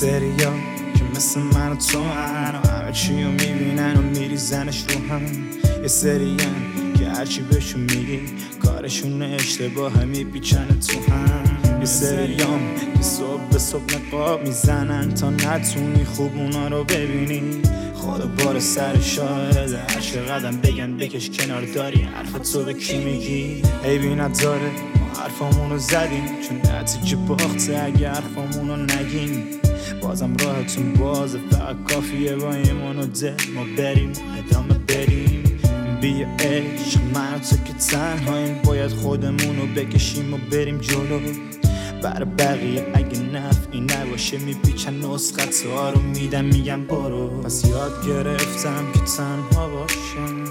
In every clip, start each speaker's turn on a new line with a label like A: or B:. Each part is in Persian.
A: سریا که مثل من و تو هن و همه چی رو میبینن و میریزنش رو هم. یه سرین که هرچی بهشون میگی کارشون اشتباهه میپیچن تو هم. یه سریام که صبح به صبح نقاب میزنن تا نتونی خوب اونا رو ببینی. خدا بار سر شاهده هر چقدر بگن بکش کنار داری حرف تو به کی میگی. عیبی نداره ما حرفامونو زدیم چون نتیجه باخته اگه حرفامونو نگیم. بازم راهتون بازه فقط کافیه با ایمان و دل ما بریم ادامه بریم. بیا عشق من و تو که تنهاییم باید خودمونو بکشیم و بریم جلو. برای بقیه اگه نفعی نباشه میپیچن نسخت ها رو میدم میگم برو. پس یاد گرفتم که تنها باشم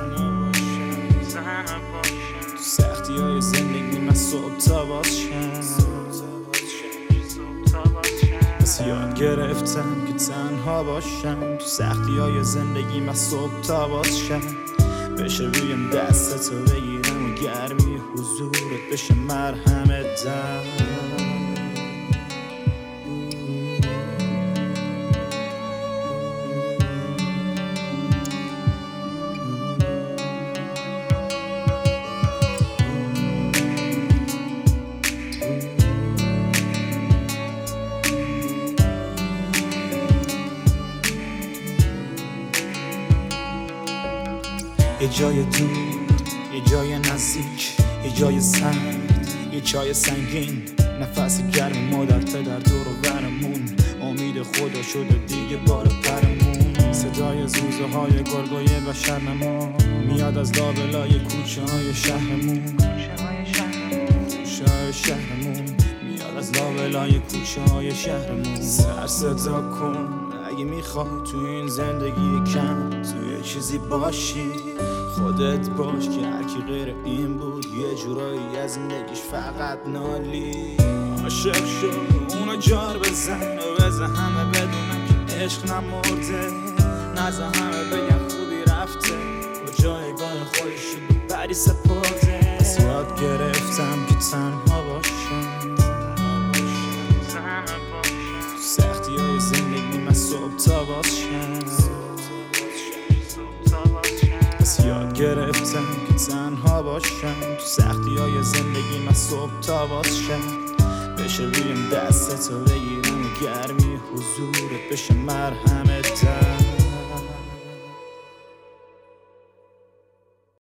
A: تو سختی های زندگی من صبح تا باشم. پس یاد گرفتم که تنها باشم تو سختی های زندگی من صبح تا باشم. بشه بیام دستتو بگیرم و گرمی حضورت بشه مرهم دم. یه جای دور، یه جای نزدیک، یه جای سرد، یه چای سنگین، نفس گرم مادر پدر دور و برمون. امید خدا شده دیگه بار پرمون. صدای زوزه های گرگوی بشر نما میاد از لابلای کوچه های شهرمون. کوچه های شهرمون میاد از لابلای کوچه های شهرمون. سر صدا کن اگه میخوای تو این زندگی کم تو یه چیزی باشی خودت باش که هرکی غیر این بود یه جورایی از زندگیش فقط نالی. عاشق شد اونو جار بزن و بزن همه بدونن که عشق نمرده. نزا همه بگن خوبی رفته و جایگاه خودشی به بری سپرده. پس یاد گرفتم که تنها باشم تو سختی های زندگی من صبح تا باشم. پس یاد گرفتم که تنها باشم تو سختی های زندگی من صبح تا باشم. بشه بیام دستتو بگیرم و گرمی حضورت بشه مرهم دم.